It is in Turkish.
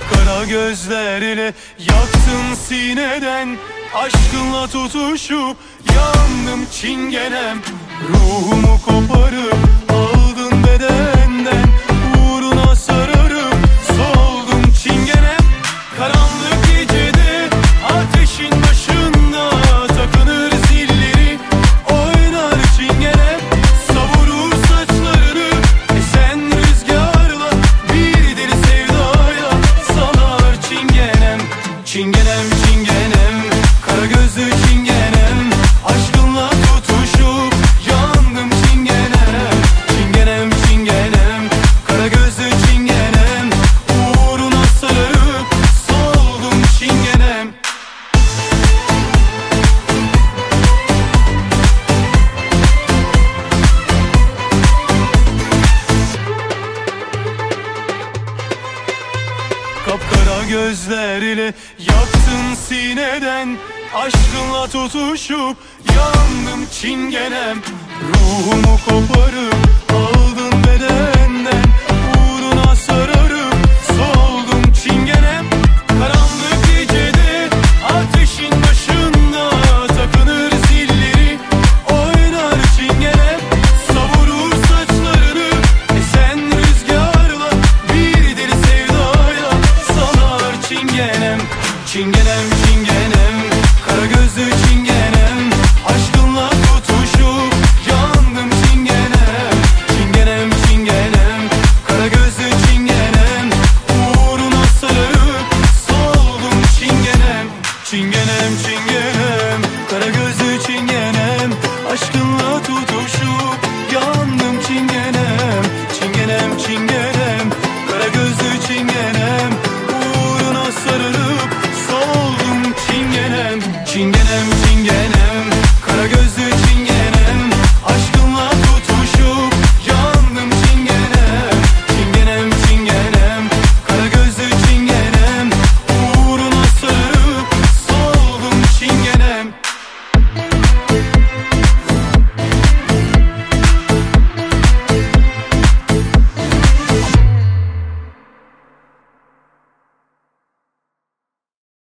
Kapkara gözlerle yaktın sineden, aşkınla tutuşup yandım çingenem. Ruhumu koparıp aldın bedenden, uğruna sararıp soldum çingenem. Karanlık gecede ateşin başında takınır zilleri, oynar çingenem. Savurur saçlarını esen rüzgarla, bir deli sevdaya salar çingenem. Çingenem çingenem, kara gözlü çingenem, aşkınla tutuşup yandım çingenem. Çingenem çingenem, kara gözlü çingenem, uğruna sararıp soldum çingenem. Kapkara gözlerle yaktın sineden, aşkınla tutuşup yandım çingenem. Ruhumu koparıp aldın bedenden, uğruna sararıp soldum çingenem. Karanlık gecede ateşin başında takınır zilleri, oynar çingenem. Savurur saçlarını esen rüzgarla, bir deli sevdaya salar çingenem. Çingenem çingenem, kara gözlü çingenem, aşkınla tutuşup yandım çingenem. Çingenem çingenem, kara gözlü çingenem, uğruna sararıp soldum çingenem. Çingenem çingenem, kara gözlü çingenem, aşkınla tutuşup yandım çingenem. Çingenem çingenem, kara gözlü çingenem, uğruna sarılıp soldum çingenem. Çingenem çingenem.